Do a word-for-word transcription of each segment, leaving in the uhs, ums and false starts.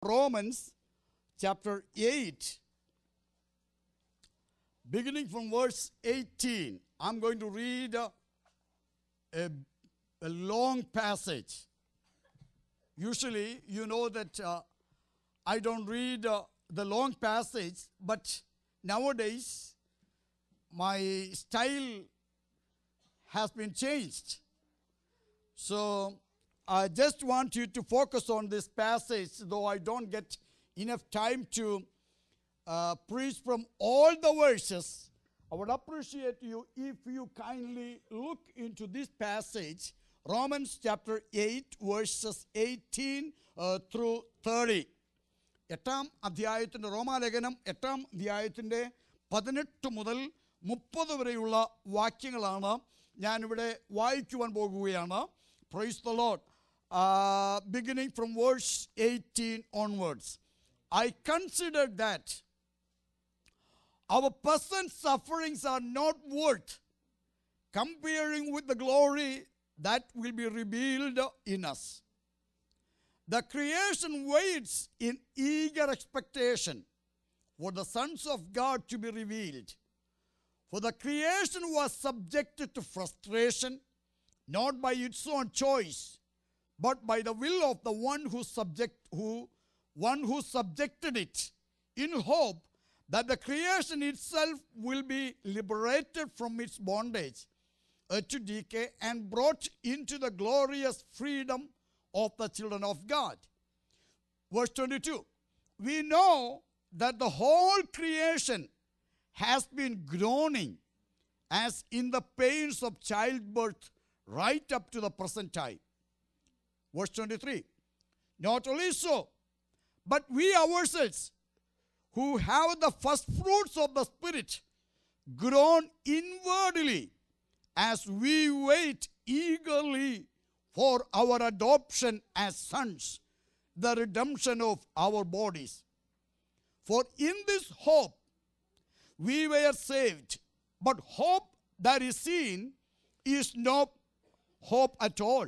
Romans chapter eight, beginning from verse eighteen. I'm going to read uh, a, a long passage. Usually, you know that uh, I don't read uh, the long passage, but nowadays, my style has been changed. So, I just want you to focus on this passage, though I don't get enough time to uh, preach from all the verses. I would appreciate you if you kindly look into this passage, Romans chapter eight, verses eighteen uh, through thirty. എട്ടാം അധ്യായത്തിൻ്റെ റോമാലേഖനം എട്ടാം അധ്യായത്തിൻ്റെ പതിനെട്ട് മുതൽ മുപ്പത് വരെയുള്ള വാക്യങ്ങളാണ് ഞാനിവിടെ വായിക്കുവാൻ പോകുകയാണ്. Praise the Lord. Uh, beginning from verse eighteen onwards. I consider that our present sufferings are not worth comparing with the glory that will be revealed in us. The creation waits in eager expectation for the sons of God to be revealed. For the creation was subjected to frustration, not by its own choice, but by the will of the one who subject who one who subjected it, in hope that the creation itself will be liberated from its bondage uh, to decay and brought into the glorious freedom of the children of God. Verse twenty-two, we know that the whole creation has been groaning as in the pains of childbirth right up to the present time. Verse twenty-three, not only so, but we ourselves who have the first fruits of the Spirit groan inwardly as we wait eagerly for our adoption as sons, the redemption of our bodies. For in this hope we were saved, but hope that is seen is no hope at all.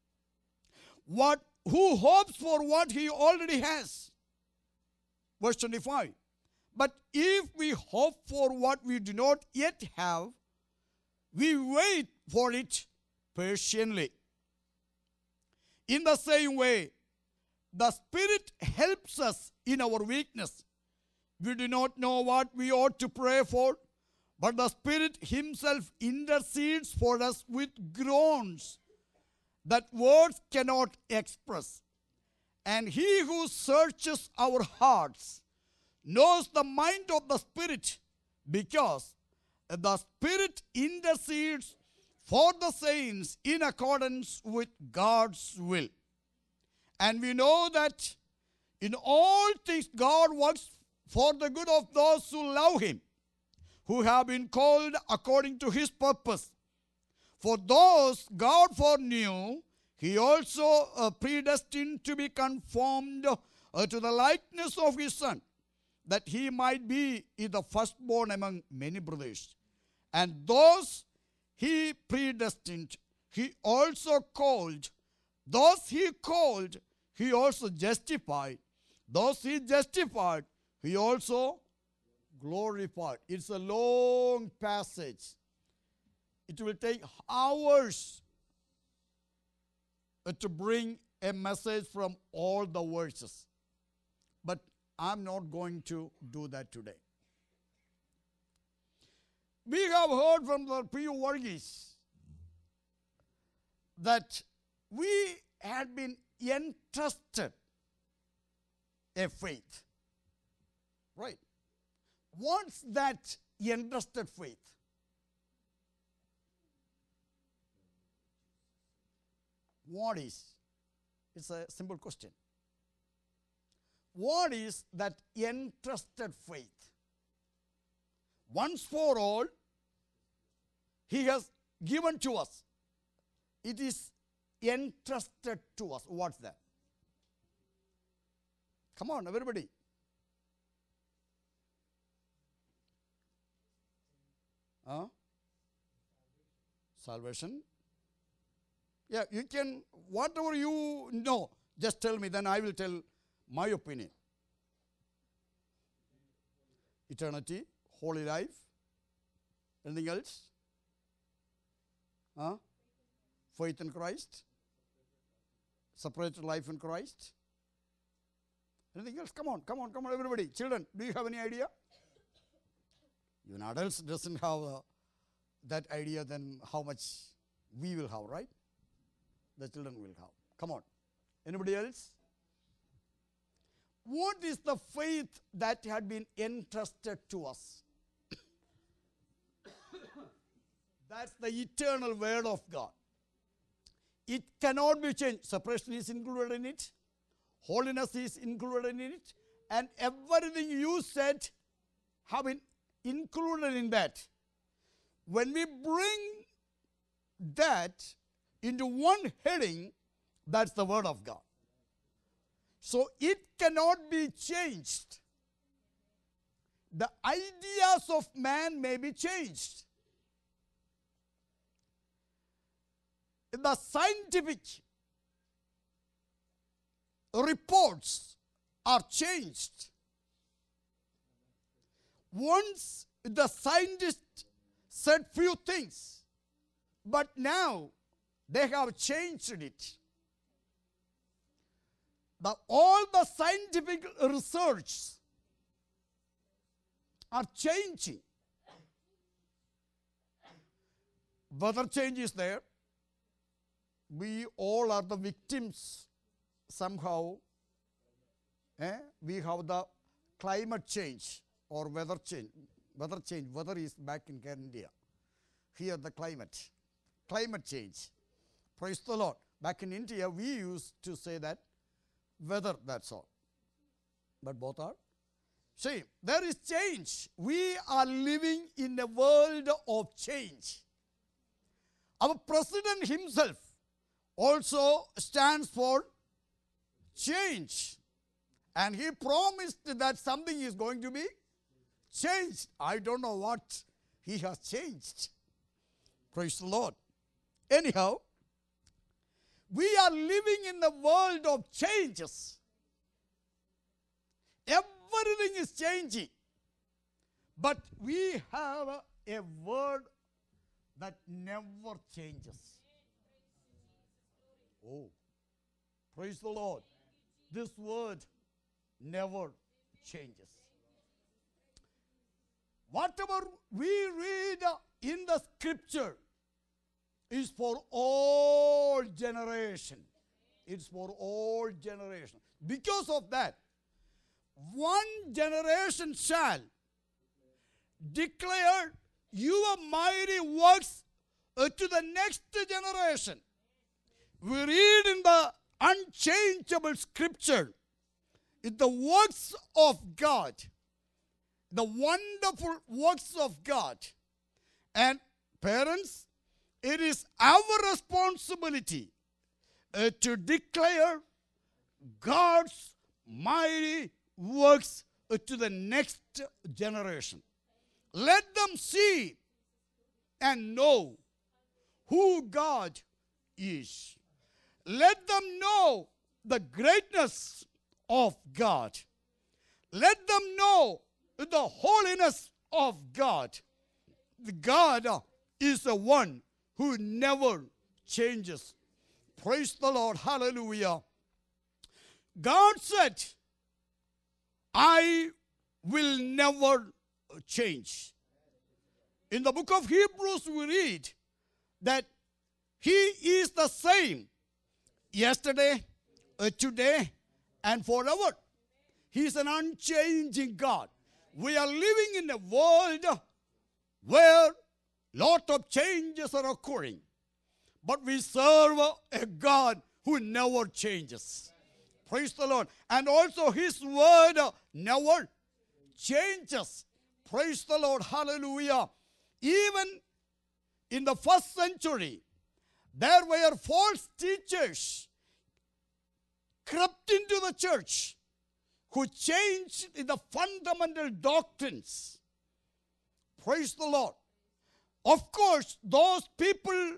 What, who hopes for what he already has? Verse twenty-five, but if we hope for what we do not yet have, we wait for it patiently. In the same way, the Spirit helps us in our weakness. We do not know what we ought to pray for, but the Spirit Himself intercedes for us with groans that words cannot express. And He who searches our hearts knows the mind of the Spirit, because the Spirit intercedes for the saints in accordance with God's will. And we know that in all things God works for the good of those who love Him, who have been called according to His purpose. For those God foreknew, He also uh, predestined to be conformed uh, to the likeness of His Son, that He might be the firstborn among many brothers. And those He predestined, He also called. Those He called, He also justified. Those He justified, He also glorified. It's a long passage. It will take hours uh, to bring a message from all the verses. But I'm not going to do that today. We have heard from the P U Varghese that we had been entrusted a faith. Right? What's that entrusted faith? What is? It's a simple question. What is that entrusted faith? Once for all, He has given to us. It is entrusted to us. What's that? Come on, everybody. Huh? Salvation. Yeah, you can, whatever you know, just tell me, then I will tell My opinion. Eternity, holy life. Anything else? Huh? Faith in Christ. Separated life in Christ. Anything else? Come on, come on, come on, everybody. Children, do you have any idea? Even adults doesn't have uh, that idea, then how much we will have, right? The children will have. Come on. Anybody else? What is the faith that had been entrusted to us? That's the eternal word of God. It cannot be changed. Separation is included in it. Holiness is included in it. And everything you said have been included in that. When we bring that into one heading, that's the word of God. So it cannot be changed. The ideas of man may be changed. The scientific reports are changed. Once the scientists said few things, but now they have changed it. The, all the scientific research are changing. Weather change is there. We all are the victims somehow. Eh? We have the climate change or weather change. Weather change. Weather is back in India. Here the climate. Climate change. Praise the Lord. Back in India, we used to say that weather, that's all. But both are same. There is change. We are living in a world of change. Our president himself also stands for change. And he promised that something is going to be changed. I don't know what he has changed. Praise the Lord. Anyhow, we are living in the world of changes. Everything is changing. But we have a, a word that never changes. Oh, praise the Lord. This word never changes. Whatever we read in the scripture is for all generation. It's for all generation. Because of that, one generation shall declare your mighty works uh, to the next generation. We read in the unchangeable scripture, in the works of God, the wonderful works of God. And parents, it is our responsibility uh, to declare God's mighty works uh, to the next generation. Let them see and know who God is. Let them know the greatness of God. Let them know the holiness of God. God is the one who never changes. Praise the Lord. Hallelujah. God said, I will never change. In the book of Hebrews, we read that He is the same yesterday, uh, today, and forever. He is an unchanging God. We are living in a world where lot of changes are occurring. But we serve a God who never changes. Praise the Lord. And also His word never changes. Praise the Lord. Hallelujah. Even in the first century, there were false teachers crept into the church who changed the fundamental doctrines. Praise the Lord. Of course, those people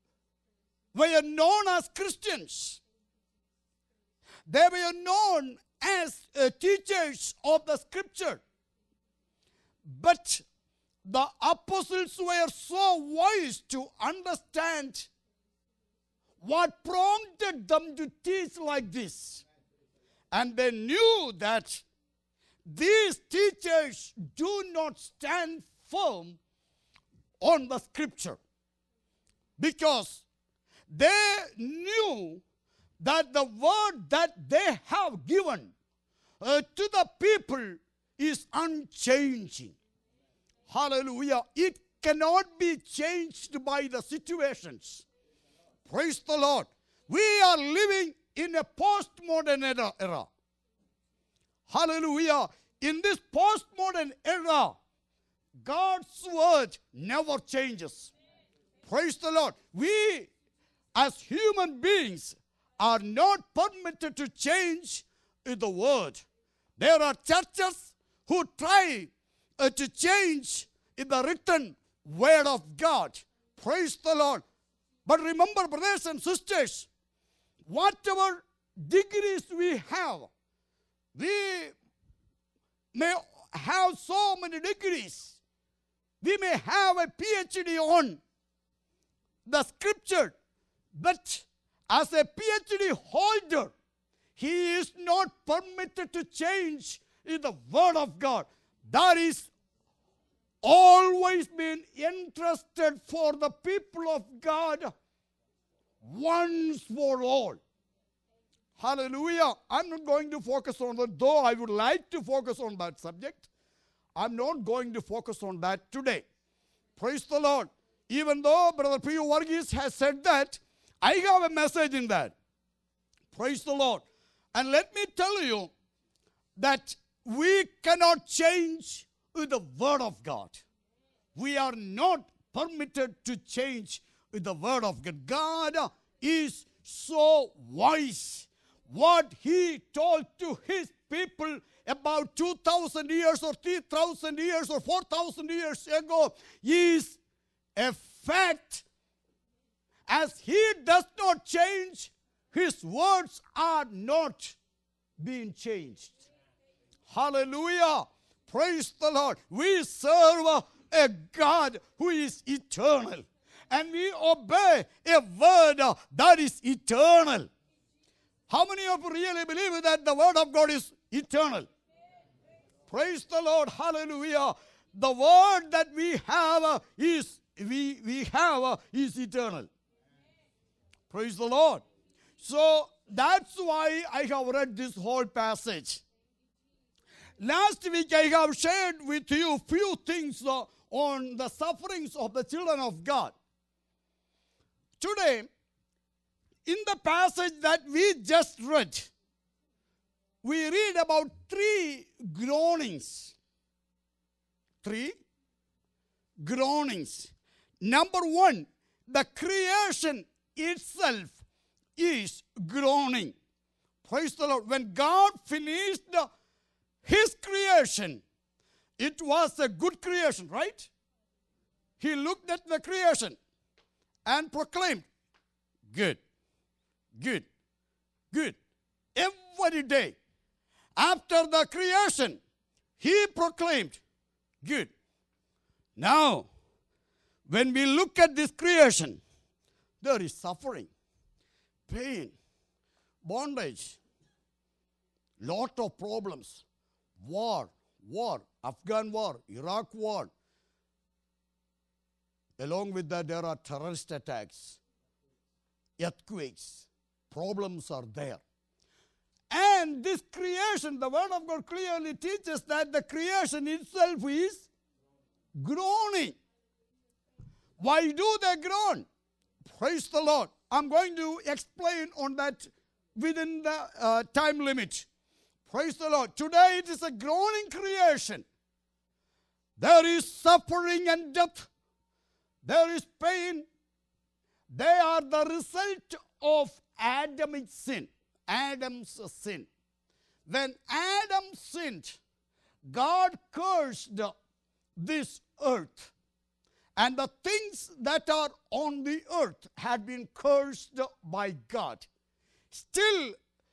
were known as Christians. They were known as uh, teachers of the scripture. But the apostles were so wise to understand what prompted them to teach like this. And they knew that these teachers do not stand firm on the scripture, because they knew that the word that they have given uh, to the people is unchanging. Hallelujah. It cannot be changed by the situations. Praise the Lord. We are living in a postmodern era. era. Hallelujah. In this postmodern era, God's word never changes. Praise the Lord. We as human beings are not permitted to change the word. There are churches who try uh, to change in the written word of God. Praise the Lord. But remember, brothers and sisters, whatever degrees we have, we may have so many degrees. We may have a P H D on the scripture, but as a P H D holder, he is not permitted to change in the word of God. That is always been entrusted for the people of God once for all. Hallelujah. I'm not going to focus on that, though I would like to focus on that subject. I'm not going to focus on that today. Praise the Lord. Even though Brother P. Varghese has said that, I have a message in that. Praise the Lord. And let me tell you that we cannot change with the word of God. We are not permitted to change with the word of God. God is so wise. What he told to his people about two thousand years or three thousand years or four thousand years ago is a fact. As he does not change, his words are not being changed. Hallelujah. Praise the Lord. We serve a God who is eternal, and we obey a word that is eternal. How many of you really believe that the word of God is eternal? Praise the Lord. Hallelujah. The word that we have is we, we have is eternal. Praise the Lord. So that's why I have read this whole passage. Last week I have shared with you few things uh, on the sufferings of the children of God. Today, in the passage that we just read, we read about three groanings. Three groanings. Number one, the creation itself is groaning. Praise the Lord. When God finished his creation, it was a good creation, right? He looked at the creation and proclaimed, good, good, good. Every day after the creation, he proclaimed, good. Now, when we look at this creation, there is suffering, pain, bondage, lot of problems, war, war, Afghan war, Iraq war. Along with that, there are terrorist attacks, earthquakes, problems are there. And this creation, the word of God clearly teaches that the creation itself is groaning. Why do they groan? Praise the Lord. I'm going to explain on that within the uh, time limit. Praise the Lord. Today it is a groaning creation. There is suffering and death. There is pain. They are the result of Adamic sin. Adam's sin. When Adam sinned, God cursed this earth. And the things that are on the earth had been cursed by God. Still,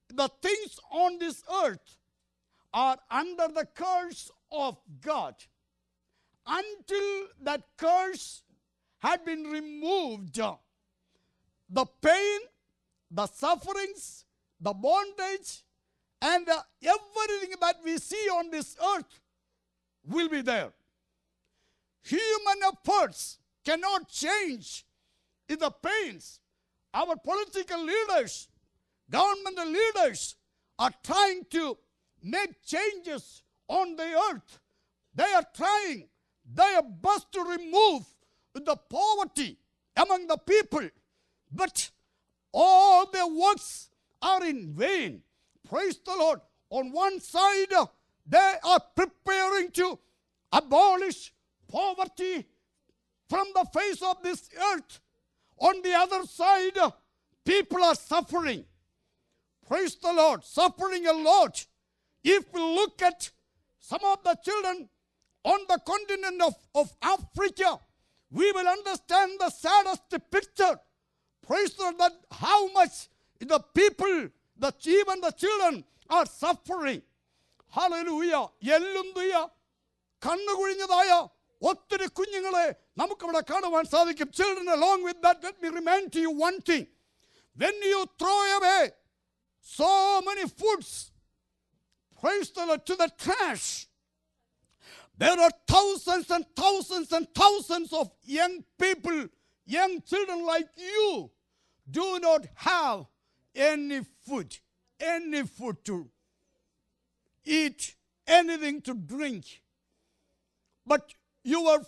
the things on this earth are under the curse of God. Until that curse had been removed, the pain, the sufferings, the bondage, and uh, everything that we see on this earth will be there. Human efforts cannot change the pains. Our political leaders, governmental leaders are trying to make changes on the earth. They are trying their best to remove the poverty among the people. But all their works are in vain. Praise the Lord. On one side, they are preparing to abolish poverty from the face of this earth. On the other side, people are suffering. Praise the Lord. Suffering a lot. If we look at some of the children on the continent of, of Africa, we will understand the saddest picture. Praise the Lord, that how much the people, the, even the children are suffering. Hallelujah. Yellunduya, kannukulinyadaya, ഒത്തിരി കുഞ്ഞുങ്ങളെ നമുക്കവിടെ കാണുവാൻ സാധിക്കും. Children, along with that, let me remind you one thing. When you throw away so many foods, praise the Lord, to the trash, there are thousands and thousands and thousands of young people, young children like you, do not have any food, any food to eat, anything to drink. But your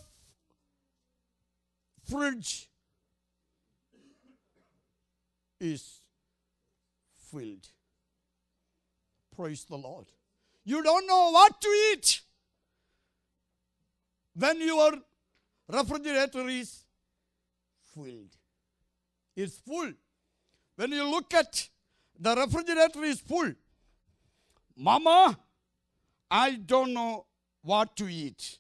fridge is filled. Praise the Lord. You don't know what to eat when your refrigerator is filled. It's full. When you look at the refrigerator is full. Mama, I don't know what to eat.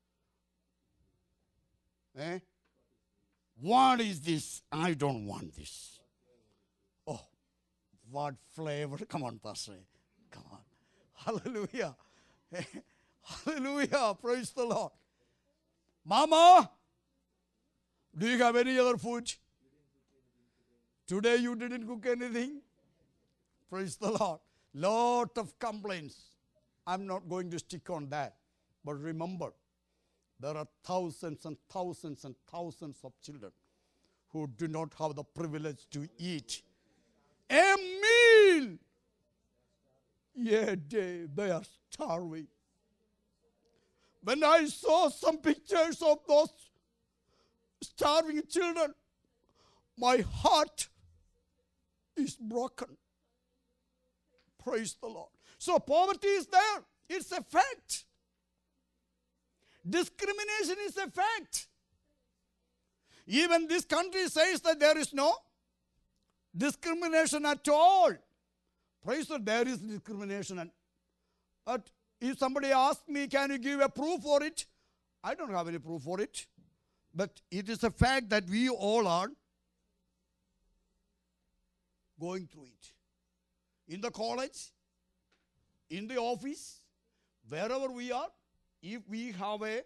Eh? What is this? I don't want this. Oh, what flavor? Come on, Pastor. Come on. Hallelujah. Hallelujah. Praise the Lord. Mama, do you have any other food? Today you didn't cook anything? Praise the Lord. Lot of complaints. I'm not going to stick on that. But remember, there are thousands and thousands and thousands of children who do not have the privilege to eat a meal. Yeah, they, they are starving. When I saw some pictures of those starving children, my heart is broken. Praise the Lord. So poverty is there. It's a fact. Discrimination is a fact. Even this country says that there is no discrimination at all. Praise the Lord, there is discrimination. But if somebody asks me, can you give a proof for it? I don't have any proof for it. But it is a fact that we all are going through it. In the college, in the office, wherever we are, if we have a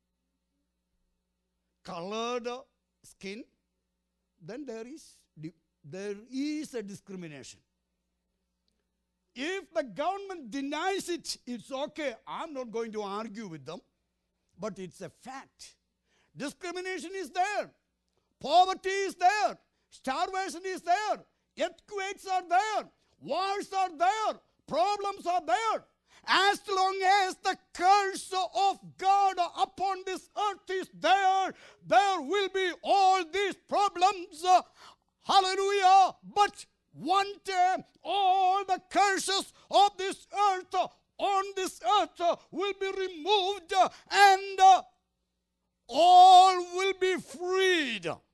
colored skin, then there is, there is a discrimination. If the government denies it, it's okay. I'm not going to argue with them. But it's a fact. Discrimination is there. Poverty is there. Starvation is there. Earthquakes are there. Wars are there. Problems are there. As long as the curse of God upon this earth is there, there will be all these problems. Hallelujah. But one day, all the curses of this earth, on this earth, will be removed and all will be freed. Amen.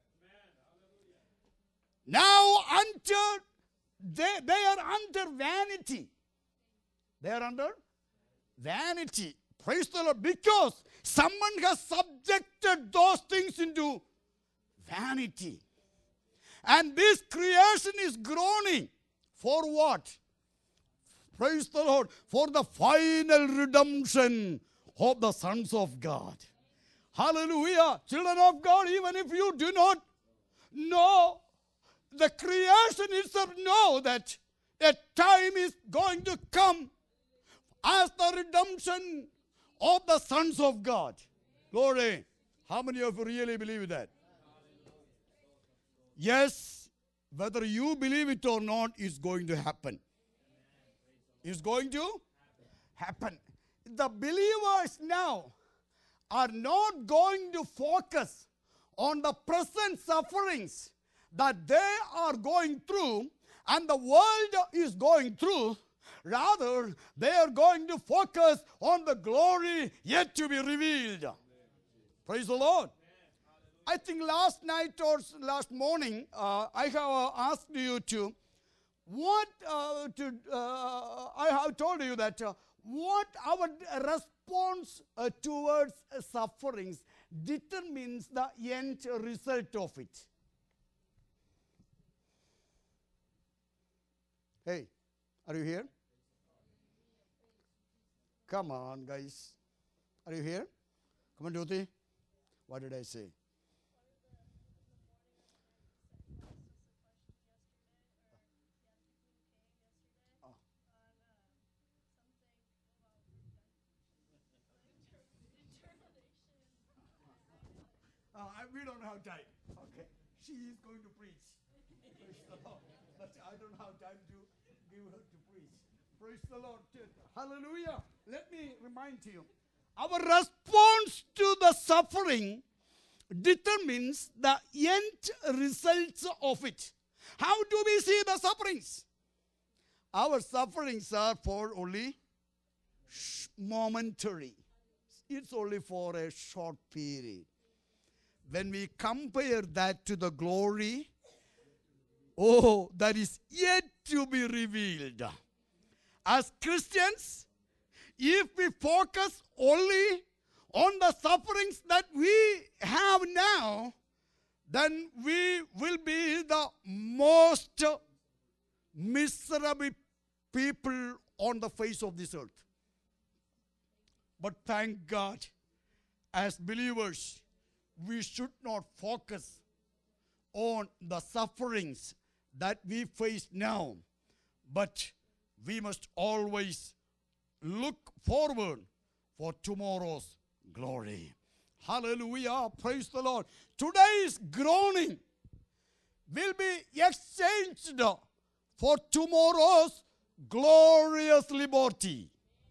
Now, under, they, they are under vanity. They are under vanity. Praise the Lord. Because someone has subjected those things into vanity. And this creation is groaning For what? Praise the Lord. For the final redemption of the sons of God. Hallelujah. Children of God, even if you do not know, the creation itself know that a time is going to come as the redemption of the sons of God. Glory. How many of you really believe that? Yes, whether you believe it or not, it's going to happen. It's going to happen. The believers now are not going to focus on the present sufferings that they are going through and the world is going through. Rather, they are going to focus on the glory yet to be revealed. Praise the Lord. I think last night or last morning, uh, I have uh, asked you to, what, uh, to, uh, I have told you that uh, what our response uh, towards uh, sufferings determines the end result of it. Hey, are you here? Come on, guys. Are you here? Come on, Jyoti. What did I say? Uh, we don't have time. Okay. She is going to preach. Praise the Lord. But I don't have time to give her to preach. Praise the Lord. Hallelujah. Let me remind you. Our response to the suffering determines the end results of it. How do we see the sufferings? Our sufferings are for only momentary. It's only for a short period. When we compare that to the glory, oh, that is yet to be revealed. As Christians, if we focus only on the sufferings that we have now, then we will be the most miserable people on the face of this earth. But thank God, as believers, we should not focus on the sufferings that we face now, but we must always look forward for tomorrow's glory. Hallelujah. Praise the Lord. Today's groaning will be exchanged for tomorrow's glorious liberty.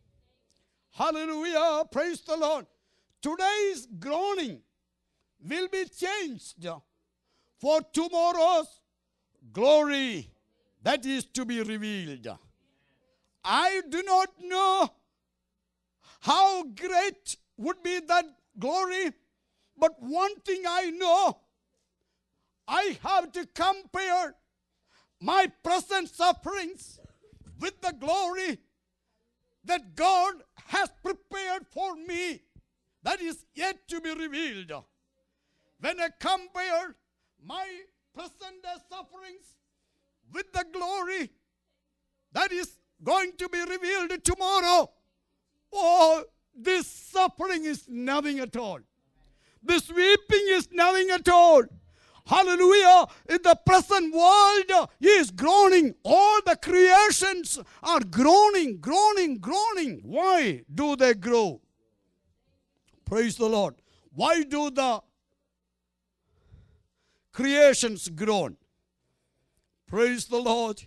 Hallelujah. Praise the Lord. Today's groaning will be changed for tomorrow's glory that is to be revealed. I do not know how great would be that glory, but one thing I know, I have to compare my present sufferings with the glory that God has prepared for me that is yet to be revealed. When I compare my present sufferings with the glory that is going to be revealed tomorrow, oh, this suffering is nothing at all. This weeping is nothing at all. Hallelujah. In the present world, he is groaning. All the creations are groaning, groaning, groaning. Why do they grow? Praise the Lord. Why do the creations groan? Praise the Lord.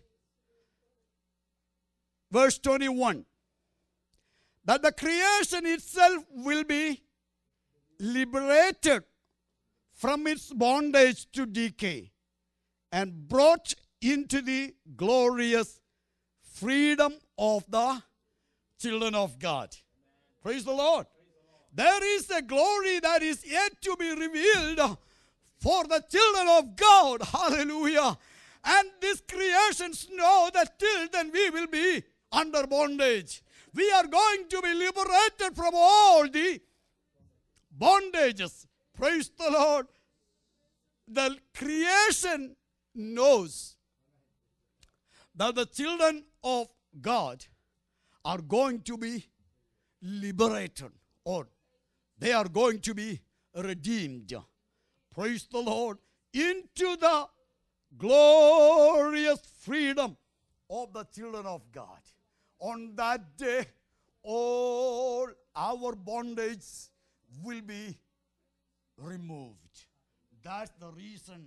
Verse twenty-one. That the creation itself will be liberated from its bondage to decay and brought into the glorious freedom of the children of God. Praise the Lord. There is a glory that is yet to be revealed for the children of God. Hallelujah. And these creations know that till then we will be under bondage. We are going to be liberated from all the bondages. Praise the Lord. The creation knows that the children of God are going to be liberated, or they are going to be redeemed. Praise the Lord. Into the glorious freedom of the children of God. On that day, all our bondage will be removed. That's the reason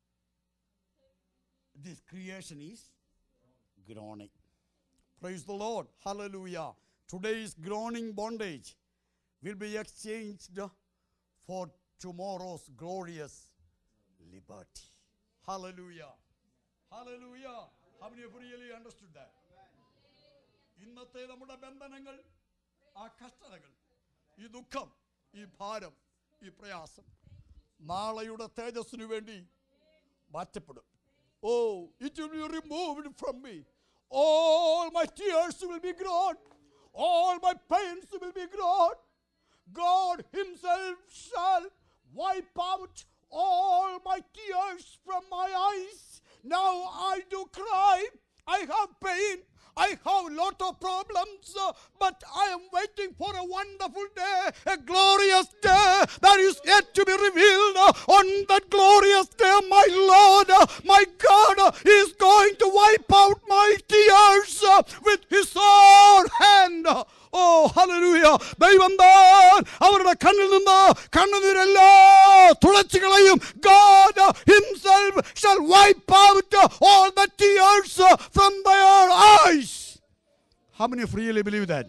this creation is groaning. Praise the Lord. Hallelujah. Today's groaning bondage will be exchanged for tomorrow's glorious liberty. Hallelujah. Hallelujah. How many of you really understood that? ഇന്നത്തെ നമ്മുടെ ബന്ധനങ്ങൾ, ആ കഷ്ടതകൾ, ഈ ദുഃഖം, ഈ ഭാരം, ഈ പ്രയാസം നാളെയുടെ തേജസ്സിനു വേണ്ടി മാറ്റപ്പെടും. Oh, it will be removed from me. All my tears will be gone. All my pains will be gone. God himself shall wipe out all my tears from my eyes. Now I do cry. I have pain. I have a lot of problems, uh, but I am waiting for a wonderful day, a glorious day that is yet to be revealed. Uh, on that glorious day, my Lord, uh, my God, uh, is going to wipe out my tears uh, with his own hand. Oh, hallelujah. ദൈവം താൻ അവരുടെ കണ്ണിൽ നിന്ന് കണ്ണുനീരെല്ലാം തുടച്ചു കളയും. God himself shall wipe out all the tears from their eyes. How many of you really believe that?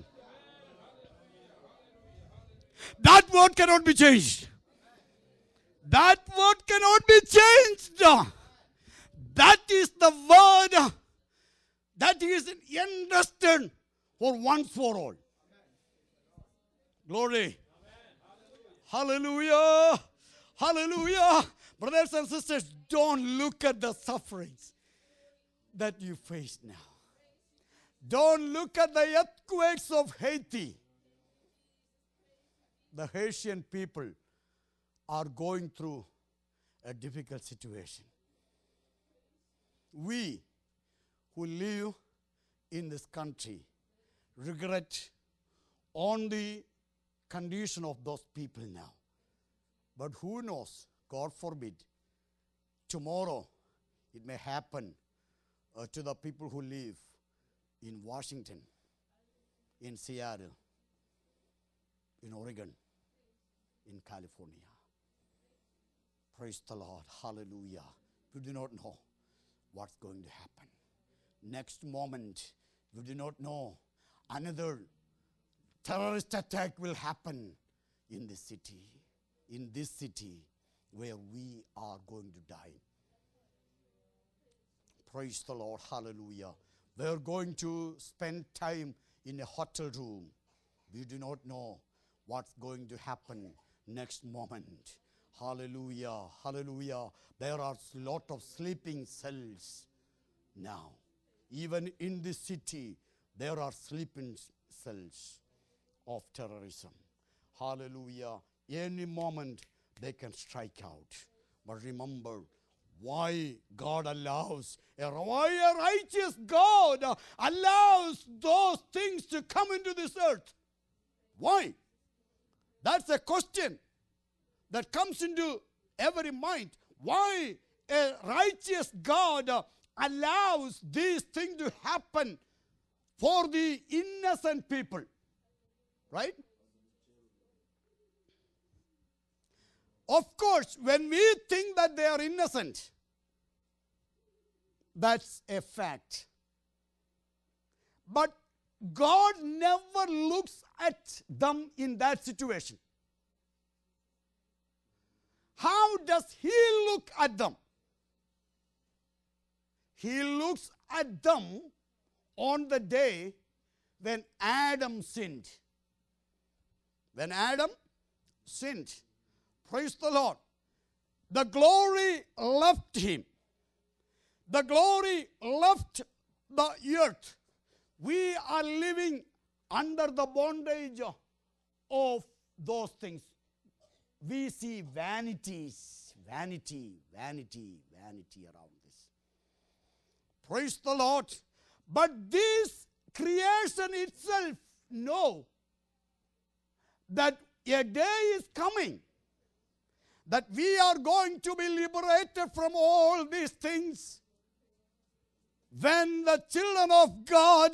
That word cannot be changed. That word cannot be changed. That is the word that is understood for once for all. Glory. Hallelujah. Hallelujah. Brothers and sisters, don't look at the sufferings that you face now. Don't look at the earthquakes of Haiti. The Haitian people are going through a difficult situation. We who live in this country regret on the condition of those people now. But who knows, God forbid, tomorrow it may happen uh, to the people who live in Washington, in Seattle, in Oregon, in California. Praise the Lord. Hallelujah. We do not know what's going to happen. Next moment, we do not know, another terrorist attack will happen in this city, in this city where we are going to die. Praise the Lord. Hallelujah. We are going to spend time in a hotel room. We do not know what's going to happen next moment. Hallelujah. Hallelujah. There are a lot of sleeping cells now. Even in this city, there are sleeping cells of terrorism. Hallelujah. Any moment they can strike out. But remember, why God allows, why a righteous God allows those things to come into this earth. Why? That's a question that comes into every mind. Why a righteous God allows these things to happen for the innocent people? Right? Of course, when we think that they are innocent, that's a fact. But God never looks at them in that situation. How does He look at them? He looks at them on the day when Adam sinned. When Adam sinned, praise the Lord, the glory left him. The glory left the earth. We are living under the bondage of those things. We see vanities, vanity, vanity, vanity around this. Praise the Lord. But this creation itself know that a day is coming that we are going to be liberated from all these things when the children of God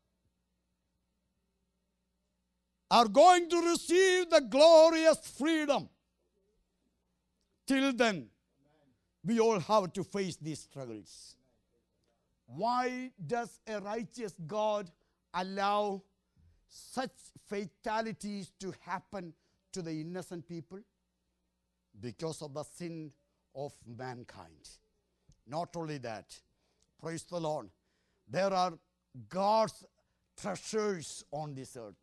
are going to receive the glorious freedom. Till then, we all have to face these struggles. Why does a righteous God allow such fatalities to happen to the innocent people? Because of the sin of mankind. Not only that, praise the Lord, there are God's treasures on this earth.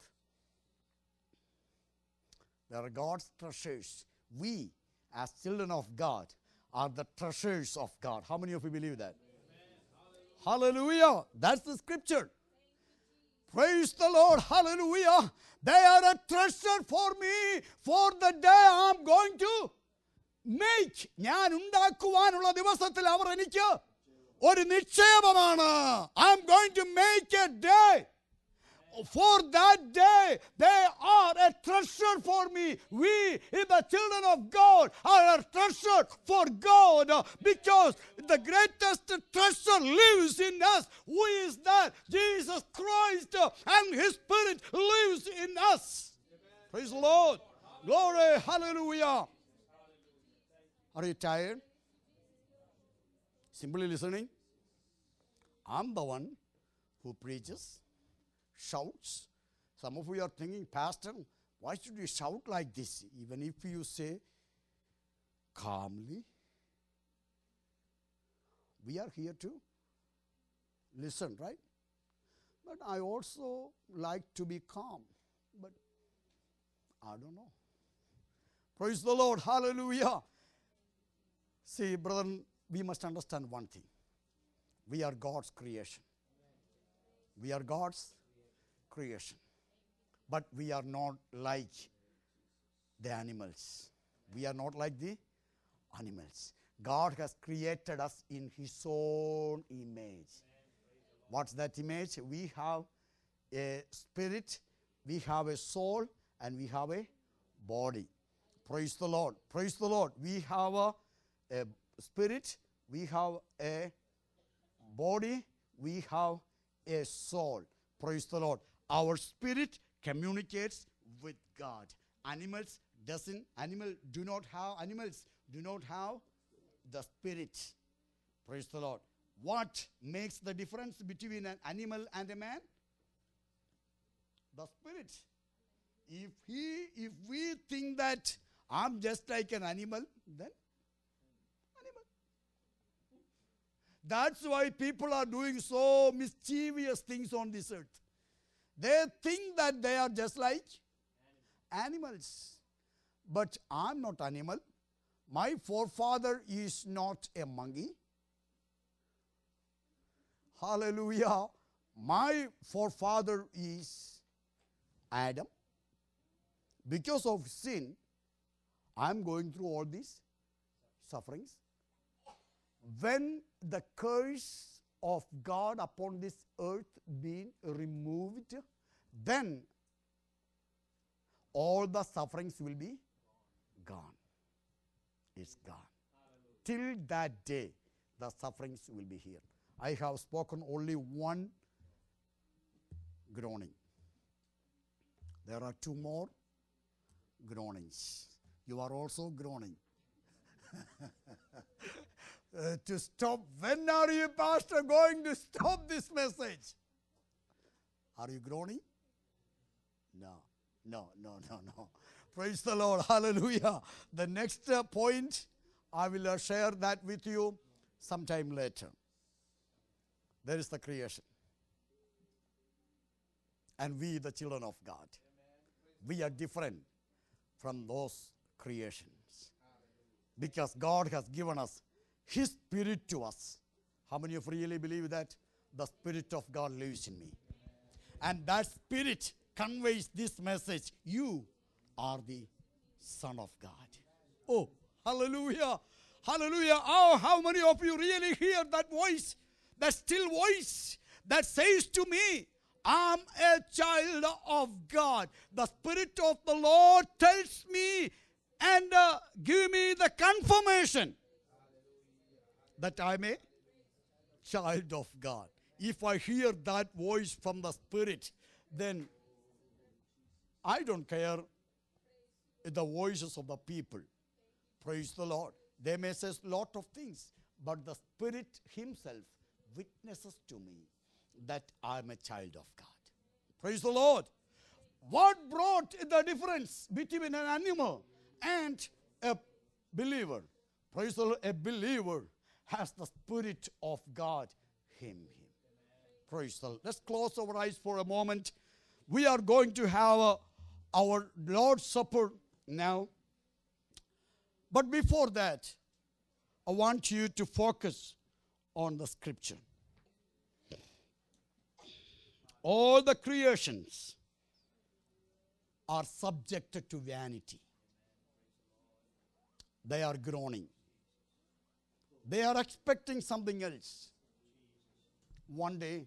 There are God's treasures. We, as children of God, are the treasures of God. How many of you believe that? Amen. Hallelujah. That's the scripture. Praise the Lord. Hallelujah. They are a treasure for me for the day I'm going to make. ഞാൻ ഉണ്ടാക്കുവാനുള്ള ദിവസത്തിൽ അവർ എനിക്ക് ഒരു നിക്ഷേപമാണ്. I'm going to make a day. For that day, they are a treasure for me. We, the children of God, are a treasure for God because the greatest treasure lives in us. Who is that? Jesus Christ, and His Spirit lives in us. Praise the Lord. Glory. Hallelujah. Are you tired? Simply listening? I'm the one who preaches, shouts. Some of you are thinking, Pastor, why should you shout like this? Even if you say calmly, we are here to listen, right? But I also like to be calm. But I don't know. Praise the Lord. Hallelujah. See, brethren, we must understand one thing. We are God's creation. We are God's creation. But we are not like the animals. We are not like the animals. God has created us in His own image. What's that image? We have a spirit, we have a soul, and we have a body. Praise the Lord. Praise the Lord. We have a, a spirit, we have a body, we have a soul. Praise the Lord. Our spirit communicates with God. Animals doesn't, animal do not have, animals do not have the spirit. Praise the Lord. What makes the difference between an animal and a man? The spirit. If he, if we think that I'm just like an animal, then animal. That's why people are doing so mischievous things on this earth. They think that they are just like animals. But I'm not animal. My forefather is not a monkey. Hallelujah. My forefather is Adam. Because of sin, I'm going through all these sufferings. When the curse of God upon this earth being removed, then all the sufferings will be gone. It's gone. Till that day, the sufferings will be here. I have spoken only one groaning. There are two more groanings. You are also groaning. uh, to stop. When are you, Pastor, going to stop this message? Are you groaning? No, no, no, no, no. Praise the Lord. Hallelujah. The next uh, point, I will uh, share that with you sometime later. There is the creation. And we, the children of God, we are different from those creations. Because God has given us His Spirit to us. How many of you really believe that? The Spirit of God lives in me. And that Spirit conveys this message. You are the Son of God. Oh, hallelujah. Hallelujah. Oh, how many of you really hear that voice? That still voice that says to me, I'm a child of God. The Spirit of the Lord tells me and uh, give me the confirmation that I'm a child of God. If I hear that voice from the Spirit, then I don't care the voices of the people. Praise the Lord. They may say a lot of things, but the Spirit Himself witnesses to me that I'm a child of God. Praise the Lord. What brought the difference between an animal and a believer? Praise the Lord. A believer has the Spirit of God in him. Praise the Lord. Let's close our eyes for a moment. We are going to have a, our Lord's Supper now. But before that, I want you to focus on the scripture. All the creations are subjected to vanity. They are groaning. They are expecting something else. One day,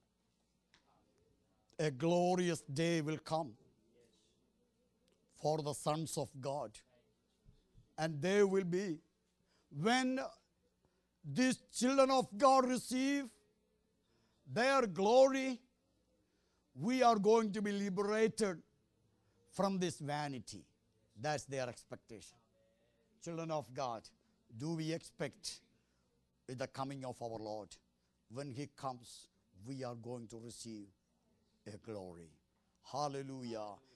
a glorious day will come for the sons of God. And they will be, when these children of God receive their glory, we are going to be liberated from this vanity. That's their expectation. Children of God, do we expect with the coming of our Lord? When He comes, we are going to receive a glory. Hallelujah.